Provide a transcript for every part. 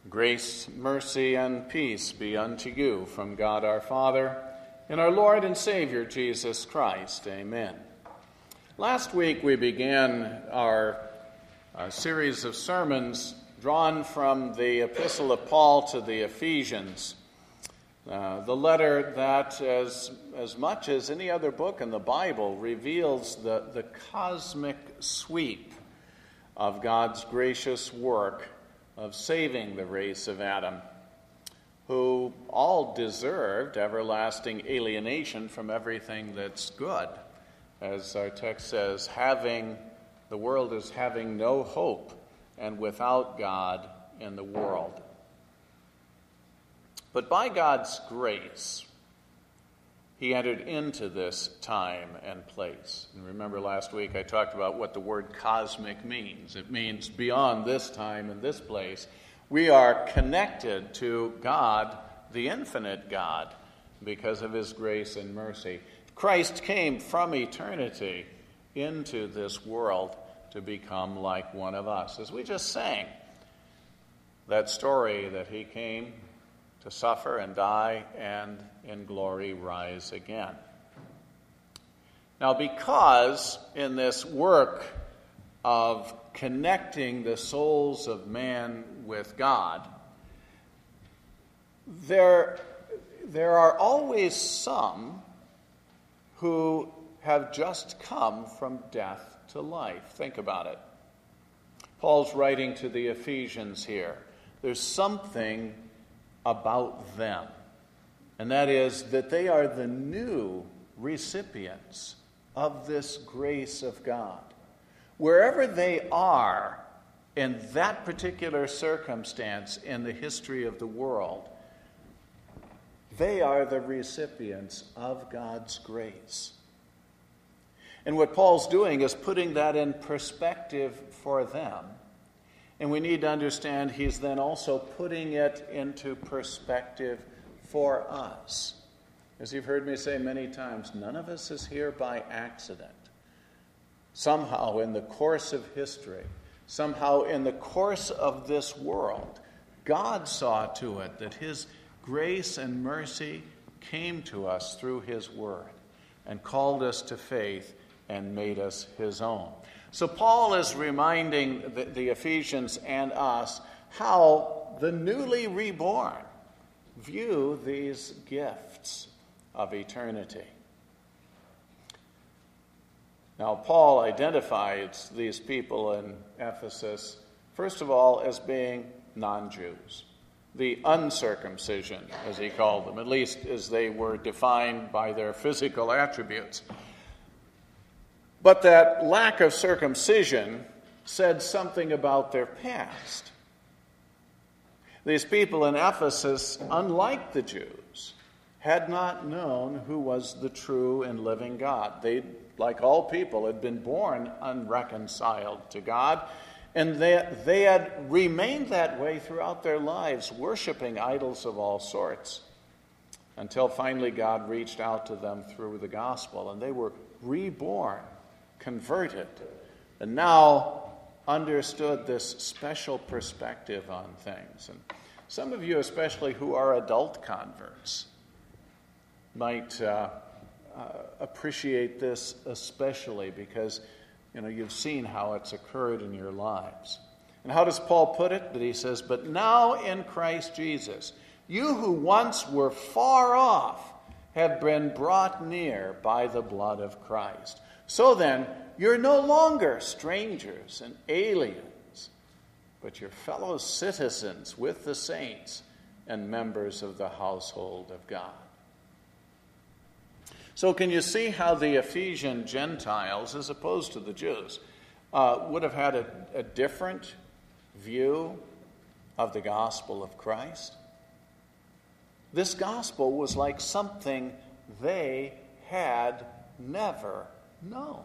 Grace, mercy, and peace be unto you from God our Father and our Lord and Savior Jesus Christ. Amen. Last week we began our series of sermons drawn from the Epistle of Paul to the Ephesians, the letter that, as much as any other book in the Bible, reveals the cosmic sweep of God's gracious work of saving the race of Adam, who all deserved everlasting alienation from everything that's good. As our text says, the world is having no hope and without God in the world. But by God's grace, he entered into this time and place. And remember last week I talked about what the word cosmic means. It means beyond this time and this place. We are connected to God, the infinite God, because of his grace and mercy. Christ came from eternity into this world to become like one of us. As we just sang, that story that he came to suffer and die and in glory rise again. Now, because in this work of connecting the souls of man with God, there are always some who have just come from death to life. Think about it. Paul's writing to the Ephesians here. There's something about them, and that is that they are the new recipients of this grace of God. Wherever they are in that particular circumstance in the history of the world, they are the recipients of God's grace. And what Paul's doing is putting that in perspective for them. And we need to understand he's then also putting it into perspective for us. As you've heard me say many times, none of us is here by accident. Somehow in the course of history, somehow in the course of this world, God saw to it that his grace and mercy came to us through his word and called us to faith and made us his own. So Paul is reminding the Ephesians and us how the newly reborn view these gifts of eternity. Now, Paul identifies these people in Ephesus, first of all, as being non-Jews, the uncircumcision, as he called them, at least as they were defined by their physical attributes. But that lack of circumcision said something about their past. These people in Ephesus, unlike the Jews, had not known who was the true and living God. They, like all people, had been born unreconciled to God, and they had remained that way throughout their lives, worshiping idols of all sorts, until finally God reached out to them through the gospel, and they were reborn, converted, and now understood this special perspective on things. And some of you, especially who are adult converts, might appreciate this especially because you've seen how it's occurred in your lives. And how does Paul put it? That he says, "But now in Christ Jesus, you who once were far off have been brought near by the blood of Christ. So then, you're no longer strangers and aliens, but you're fellow citizens with the saints and members of the household of God." So can you see how the Ephesian Gentiles, as opposed to the Jews, would have had a different view of the gospel of Christ? This gospel was like something they had never known.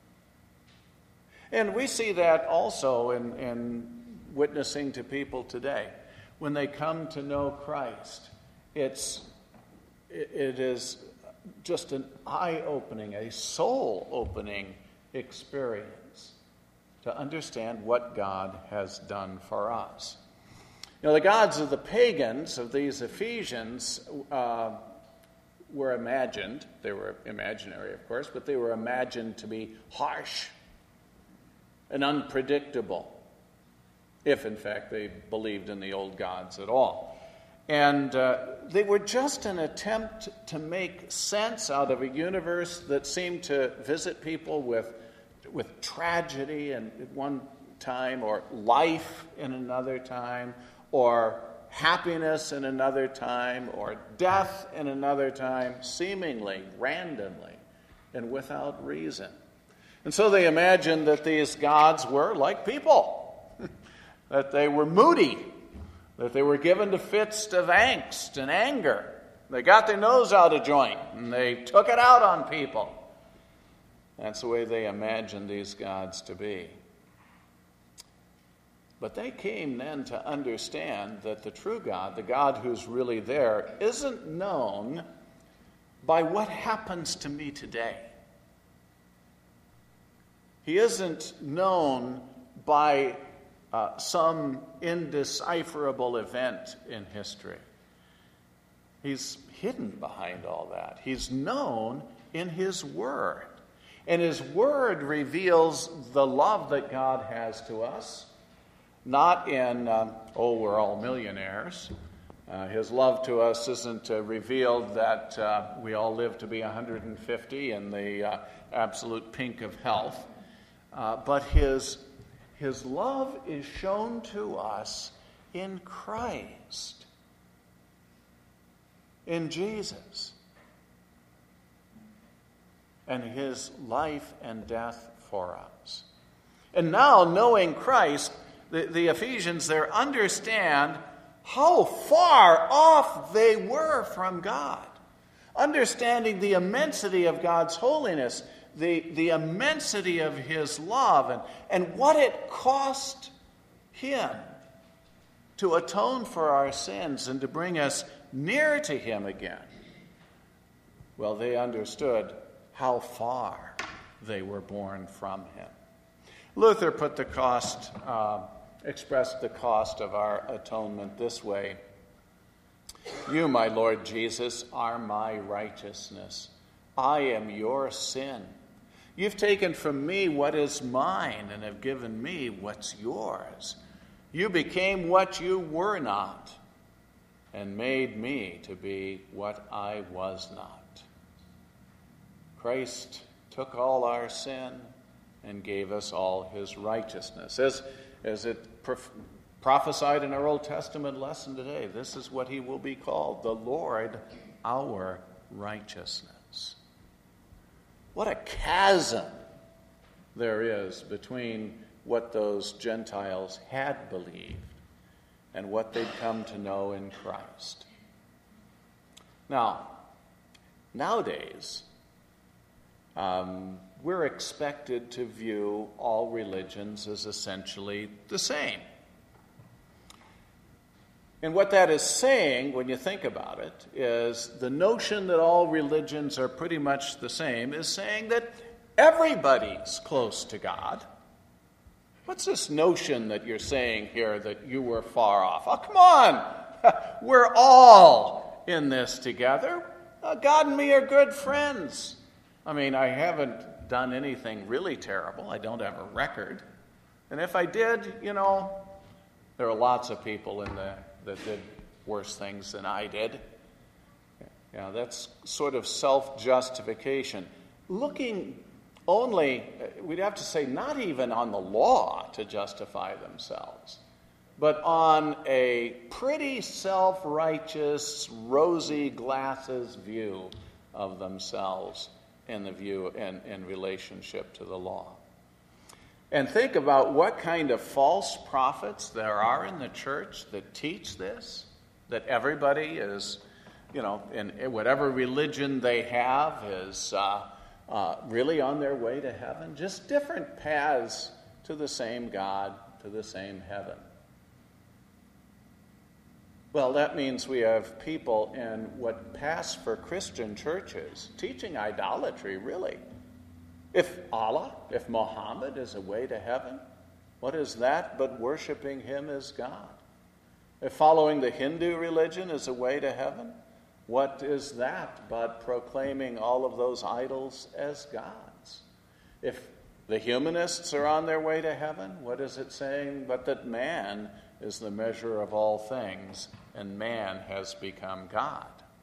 And we see that also in witnessing to people today. When they come to know Christ, it is just an eye-opening, a soul-opening experience to understand what God has done for us. The gods of the pagans, of these Ephesians, were imagined. They were imaginary, of course, but they were imagined to be harsh and unpredictable, if in fact they believed in the old gods at all. And they were just an attempt to make sense out of a universe that seemed to visit people with tragedy at one time, or life in another time, or happiness in another time, or death in another time, seemingly, randomly, and without reason. And so they imagined that these gods were like people, that they were moody, that they were given to fits of angst and anger. They got their nose out of joint, and they took it out on people. That's the way they imagined these gods to be. But they came then to understand that the true God, the God who's really there, isn't known by what happens to me today. He isn't known by some indecipherable event in history. He's hidden behind all that. He's known in His Word. And His Word reveals the love that God has to us, not in, we're all millionaires. His love to us isn't revealed that we all live to be 150 in the absolute pink of health. But His love is shown to us in Christ, in Jesus, and His life and death for us. And now, knowing Christ, the Ephesians there understand how far off they were from God. Understanding the immensity of God's holiness, the immensity of His love, and what it cost Him to atone for our sins and to bring us near to Him again. Well, they understood how far they were born from Him. Luther expressed the cost of our atonement this way. You, my Lord Jesus, are my righteousness. I am your sin. You've taken from me what is mine and have given me what's yours. You became what you were not and made me to be what I was not. Christ took all our sin and gave us all His righteousness. As it prophesied in our Old Testament lesson today, this is what He will be called, the Lord our righteousness. What a chasm there is between what those Gentiles had believed and what they'd come to know in Christ. Now, nowadays, we're expected to view all religions as essentially the same. And what that is saying, when you think about it, is the notion that all religions are pretty much the same is saying that everybody's close to God. What's this notion that you're saying here that you were far off? Oh, come on! We're all in this together. God and me are good friends. I mean, I haven't done anything really terrible. I don't have a record. And if I did, there are lots of people that did worse things than I did. Yeah, that's sort of self-justification. Looking only, we'd have to say, not even on the law to justify themselves, but on a pretty self-righteous, rosy glasses view of themselves in relationship to the law. And think about what kind of false prophets there are in the church that teach this, that everybody is, in whatever religion they have is really on their way to heaven. Just different paths to the same God, to the same heaven. Well, that means we have people in what pass for Christian churches teaching idolatry, really. If Allah, if Muhammad is a way to heaven, what is that but worshiping Him as God? If following the Hindu religion is a way to heaven, what is that but proclaiming all of those idols as gods? If the humanists are on their way to heaven, what is it saying but that man is the measure of all things and man has become God?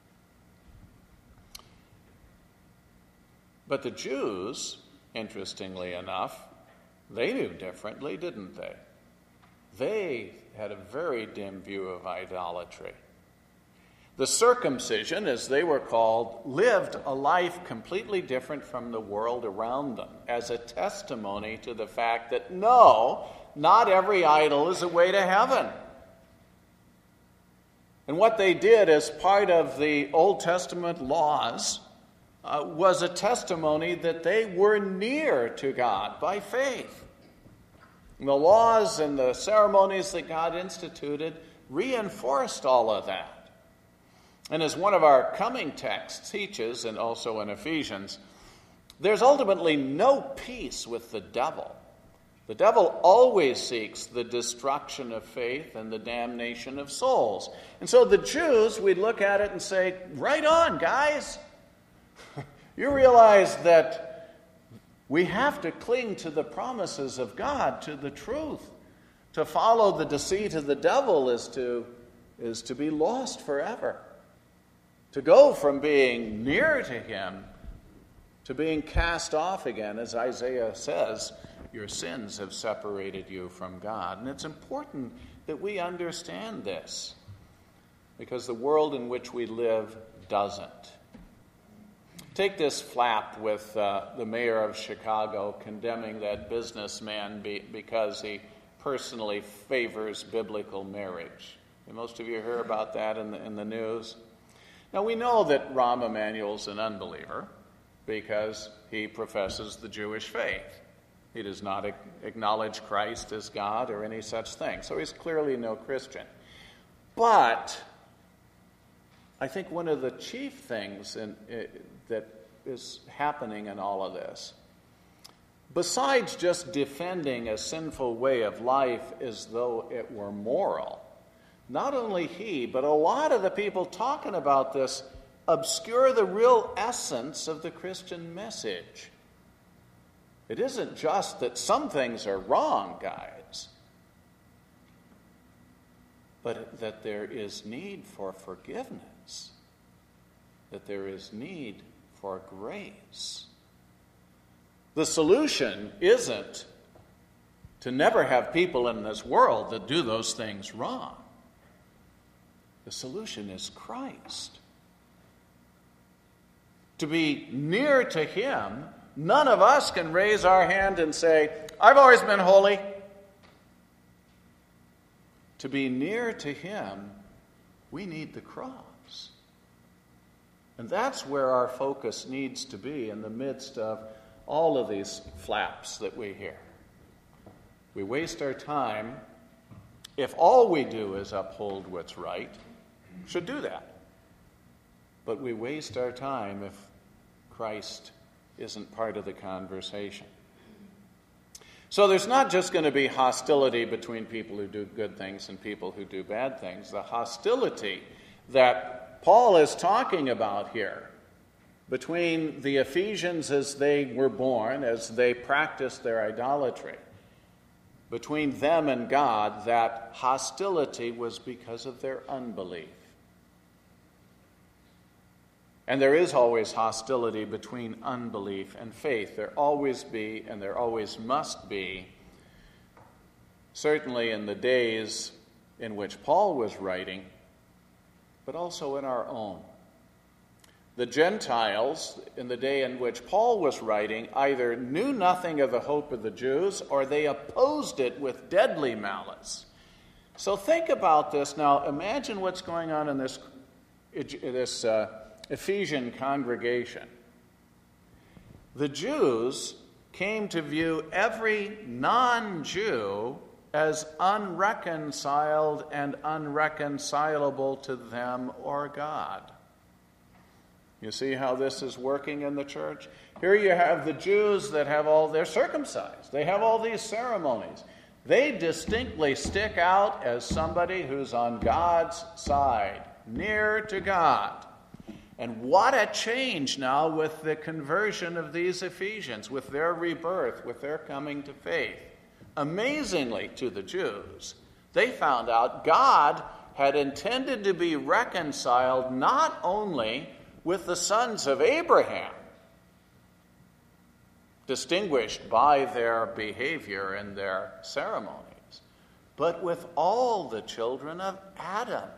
But the Jews, interestingly enough, they knew differently, didn't they? They had a very dim view of idolatry. The circumcision, as they were called, lived a life completely different from the world around them, as a testimony to the fact that no, not every idol is a way to heaven. And what they did as part of the Old Testament laws was a testimony that they were near to God by faith. And the laws and the ceremonies that God instituted reinforced all of that. And as one of our coming texts teaches, and also in Ephesians, there's ultimately no peace with the devil. The devil always seeks the destruction of faith and the damnation of souls. And so the Jews, we'd look at it and say, right on, guys. You realize that we have to cling to the promises of God, to the truth. To follow the deceit of the devil is to be lost forever. To go from being near to him to being cast off again, as Isaiah says, your sins have separated you from God. And it's important that we understand this, because the world in which we live doesn't. Take this flap with the mayor of Chicago condemning that businessman because he personally favors biblical marriage. And most of you hear about that in the news. Now, we know that Rahm Emanuel's an unbeliever because he professes the Jewish faith. He does not acknowledge Christ as God or any such thing. So he's clearly no Christian. But I think one of the chief things that is happening in all of this, besides just defending a sinful way of life as though it were moral, not only he, but a lot of the people talking about this obscure the real essence of the Christian message. It isn't just that some things are wrong, guys, but that there is need for forgiveness, that there is need for grace. The solution isn't to never have people in this world that do those things wrong. The solution is Christ. To be near to him, none of us can raise our hand and say, I've always been holy. To be near to him, we need the cross. And that's where our focus needs to be in the midst of all of these flaps that we hear. We waste our time if all we do is uphold what's right. Should do that. But we waste our time if Christ isn't part of the conversation. So there's not just going to be hostility between people who do good things and people who do bad things. The hostility that Paul is talking about here between the Ephesians as they were born, as they practiced their idolatry, between them and God, that hostility was because of their unbelief. And there is always hostility between unbelief and faith. There always be, and there always must be, certainly in the days in which Paul was writing, but also in our own. The Gentiles, in the day in which Paul was writing, either knew nothing of the hope of the Jews, or they opposed it with deadly malice. So think about this now. Imagine what's going on in this Ephesian congregation. The Jews came to view every non-Jew as unreconciled and unreconcilable to them or God. You see how this is working in the church? Here you have the Jews that have they're circumcised. They have all these ceremonies. They distinctly stick out as somebody who's on God's side, near to God. And what a change now with the conversion of these Ephesians, with their rebirth, with their coming to faith. Amazingly to the Jews, they found out God had intended to be reconciled not only with the sons of Abraham, distinguished by their behavior and their ceremonies, but with all the children of Adam.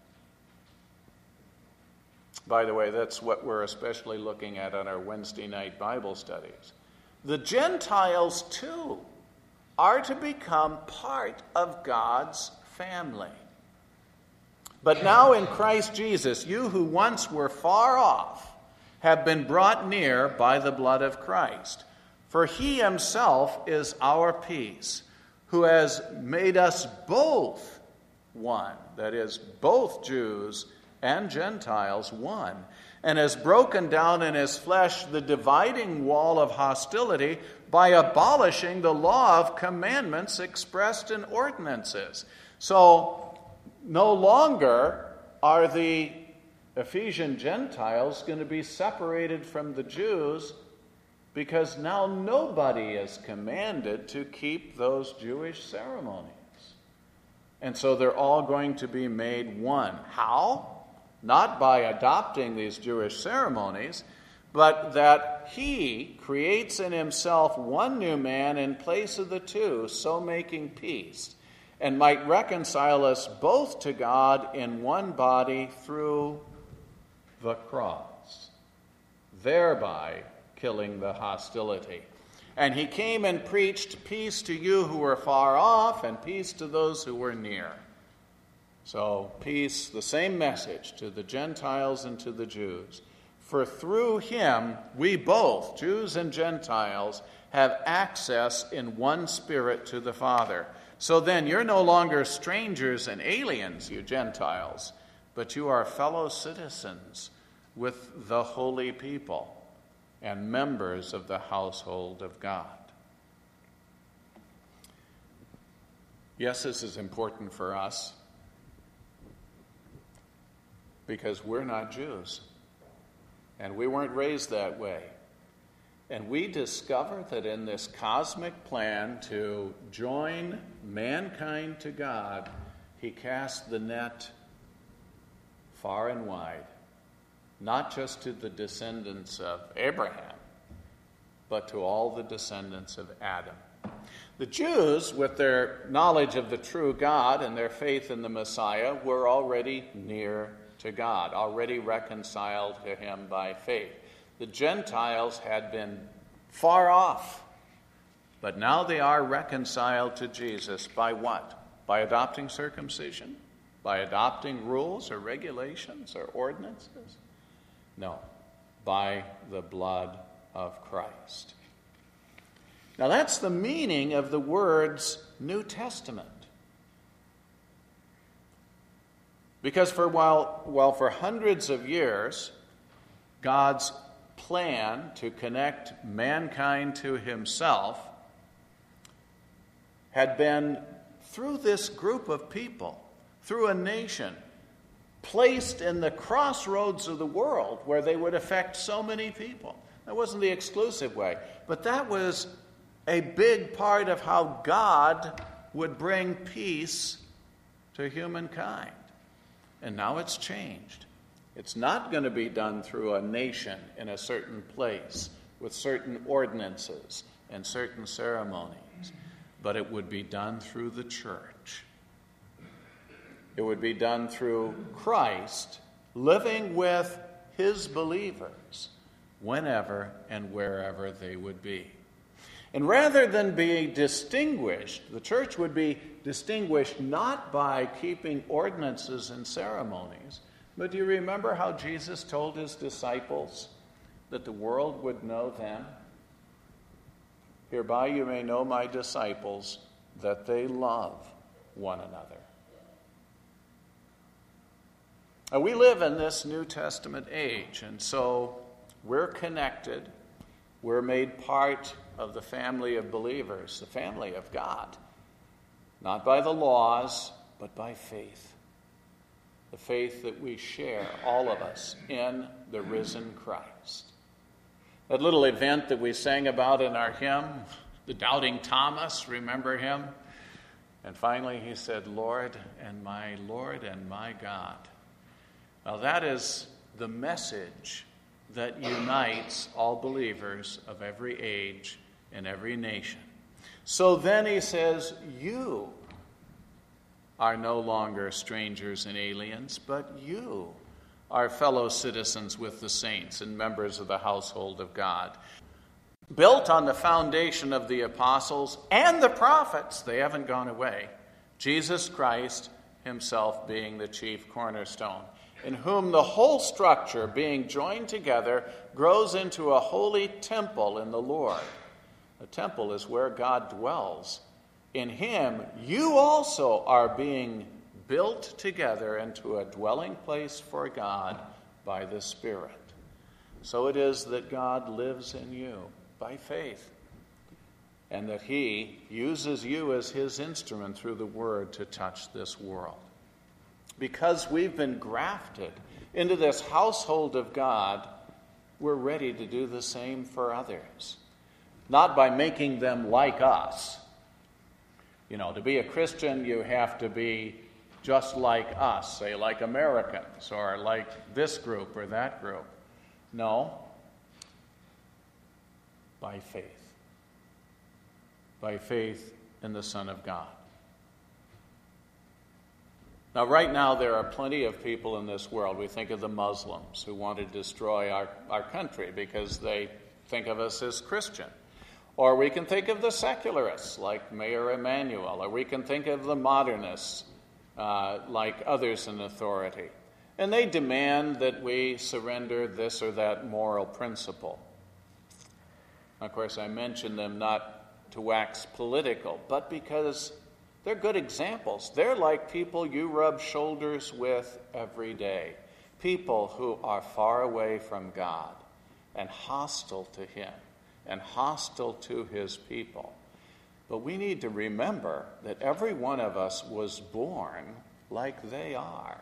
By the way, that's what we're especially looking at on our Wednesday night Bible studies. The Gentiles, too, are to become part of God's family. But now in Christ Jesus, you who once were far off have been brought near by the blood of Christ. For he himself is our peace, who has made us both one, that is, both Jews and Gentiles one, and has broken down in his flesh the dividing wall of hostility by abolishing the law of commandments expressed in ordinances. So no longer are the Ephesian Gentiles going to be separated from the Jews, because now nobody is commanded to keep those Jewish ceremonies. And so they're all going to be made one. How? Not by adopting these Jewish ceremonies, but that he creates in himself one new man in place of the two, so making peace, and might reconcile us both to God in one body through the cross, thereby killing the hostility. And he came and preached peace to you who were far off and peace to those who were near. So peace, the same message to the Gentiles and to the Jews. For through him, we both, Jews and Gentiles, have access in one Spirit to the Father. So then you're no longer strangers and aliens, you Gentiles, but you are fellow citizens with the holy people and members of the household of God. Yes, this is important for us, because we're not Jews, and we weren't raised that way. And we discover that in this cosmic plan to join mankind to God, he cast the net far and wide, not just to the descendants of Abraham, but to all the descendants of Adam. The Jews, with their knowledge of the true God and their faith in the Messiah, were already near to God, already reconciled to him by faith. The Gentiles had been far off, but now they are reconciled to Jesus by what? By adopting circumcision? By adopting rules or regulations or ordinances? No, by the blood of Christ. Now that's the meaning of the words New Testament. Because while for hundreds of years, God's plan to connect mankind to himself had been through this group of people, through a nation, placed in the crossroads of the world where they would affect so many people. That wasn't the exclusive way, but that was a big part of how God would bring peace to humankind. And now it's changed. It's not going to be done through a nation in a certain place with certain ordinances and certain ceremonies, but it would be done through the church. It would be done through Christ living with his believers whenever and wherever they would be. And rather than be distinguished, the church would be distinguished not by keeping ordinances and ceremonies, but do you remember how Jesus told his disciples that the world would know them? Hereby you may know my disciples, that they love one another. Now, we live in this New Testament age, and so we're connected. We're made part of the family of believers, the family of God. not by the laws, but by faith. The faith that we share, all of us, in the risen Christ. That little event that we sang about in our hymn, the doubting Thomas, remember him? And finally he said, Lord and my God. Now that is the message that unites all believers of every age and every nation. So then he says, you are no longer strangers and aliens, but you are fellow citizens with the saints and members of the household of God. Built on the foundation of the apostles and the prophets, they haven't gone away. Jesus Christ himself being the chief cornerstone, in whom the whole structure, being joined together, grows into a holy temple in the Lord. A temple is where God dwells. In him, you also are being built together into a dwelling place for God by the Spirit. So it is that God lives in you by faith, and that he uses you as his instrument through the word to touch this world. Because we've been grafted into this household of God, we're ready to do the same for others. Not by making them like us. You know, to be a Christian, you have to be just like us, say like Americans, or like this group or that group. No, by faith. By faith in the Son of God. Now, right now, there are plenty of people in this world. We think of the Muslims who want to destroy our country because they think of us as Christian. Or we can think of the secularists like Mayor Emanuel, or we can think of the modernists like others in authority. And they demand that we surrender this or that moral principle. Of course, I mention them not to wax political, but because they're good examples. They're like people you rub shoulders with every day. People who are far away from God and hostile to him and hostile to his people. But we need to remember that every one of us was born like they are.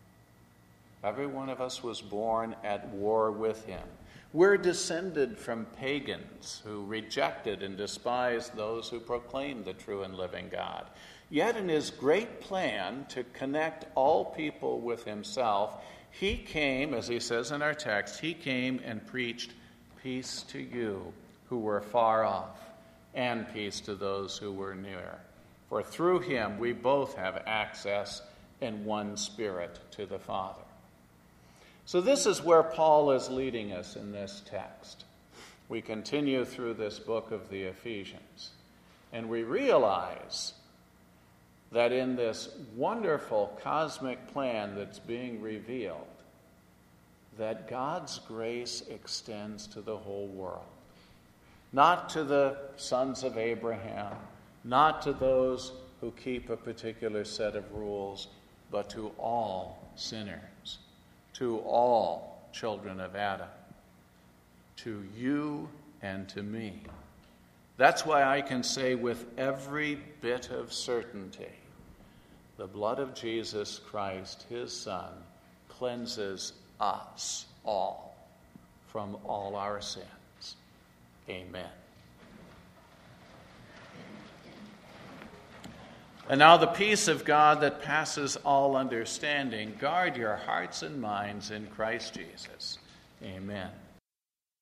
Every one of us was born at war with him. We're descended from pagans who rejected and despised those who proclaimed the true and living God. Yet in his great plan to connect all people with himself, he came, as he says in our text, he came and preached peace to you who were far off, and peace to those who were near. For through him we both have access in one Spirit to the Father. So this is where Paul is leading us in this text. We continue through this book of the Ephesians, and we realize that in this wonderful cosmic plan that's being revealed, that God's grace extends to the whole world. Not to the sons of Abraham, not to those who keep a particular set of rules, but to all sinners, to all children of Adam, to you and to me. That's why I can say with every bit of certainty, the blood of Jesus Christ, his Son, cleanses us all from all our sins. Amen. And now the peace of God that passes all understanding, guard your hearts and minds in Christ Jesus. Amen.